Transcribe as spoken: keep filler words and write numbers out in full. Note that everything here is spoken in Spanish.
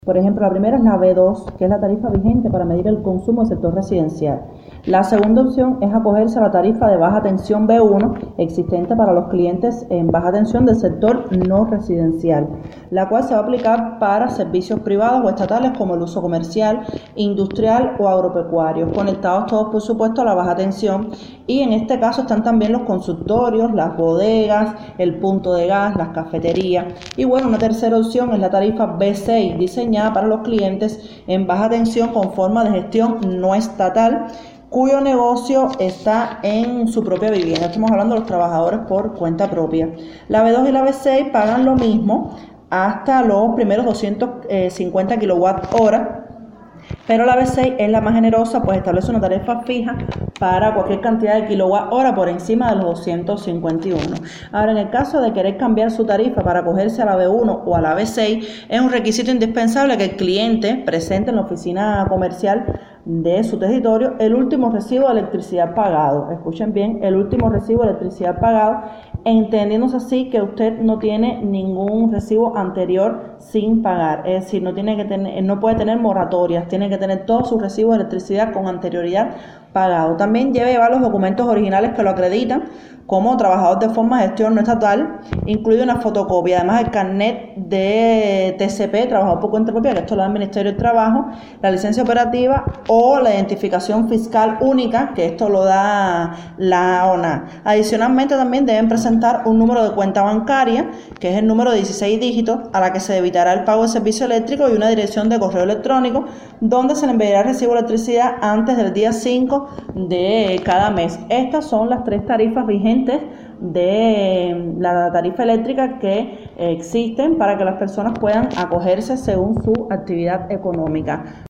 Por ejemplo, la primera es la B dos, que es la tarifa vigente para medir el consumo del sector residencial. La segunda opción es acogerse a la tarifa de baja tensión B uno, existente para los clientes en baja tensión del sector no residencial, la cual se va a aplicar para servicios privados o estatales como el uso comercial, industrial o agropecuario, conectados todos por supuesto a la baja tensión, y en este caso están también los consultorios, las bodegas, el punto de gas, las cafeterías. Y bueno, una tercera opción es la tarifa B seis, diseñada para los clientes en baja tensión con forma de gestión no estatal, cuyo negocio está en su propia vivienda. Estamos hablando de los trabajadores por cuenta propia. La B dos y la B seis pagan lo mismo hasta los primeros doscientos cincuenta kilowatt hora, pero la B seis es la más generosa, pues establece una tarifa fija para cualquier cantidad de kilowatt hora por encima de los doscientos cincuenta y uno. Ahora, en el caso de querer cambiar su tarifa para acogerse a la B uno o a la B seis, es un requisito indispensable que el cliente presente en la oficina comercial de su territorio el último recibo de electricidad pagado. Escuchen bien, el último recibo de electricidad pagado, entendiéndose así que usted no tiene ningún recibo anterior sin pagar, es decir, no tiene que tener, no puede tener moratorias, tiene que tener todos sus recibos de electricidad con anterioridad pagado. También debe llevar los documentos originales que lo acreditan como trabajador de forma de gestión no estatal, incluye una fotocopia, además el carnet de T C P, trabajador por cuenta propia, que esto lo da el Ministerio del Trabajo, la licencia operativa o la identificación fiscal única, que esto lo da la O N A. Adicionalmente también deben presentar un número de cuenta bancaria, que es el número de dieciséis dígitos, a la que se debitará el pago de servicio eléctrico, y una dirección de correo electrónico, donde se le enviará el recibo de electricidad antes del día cinco de cada mes. Estas son las tres tarifas vigentes de la tarifa eléctrica que existen para que las personas puedan acogerse según su actividad económica.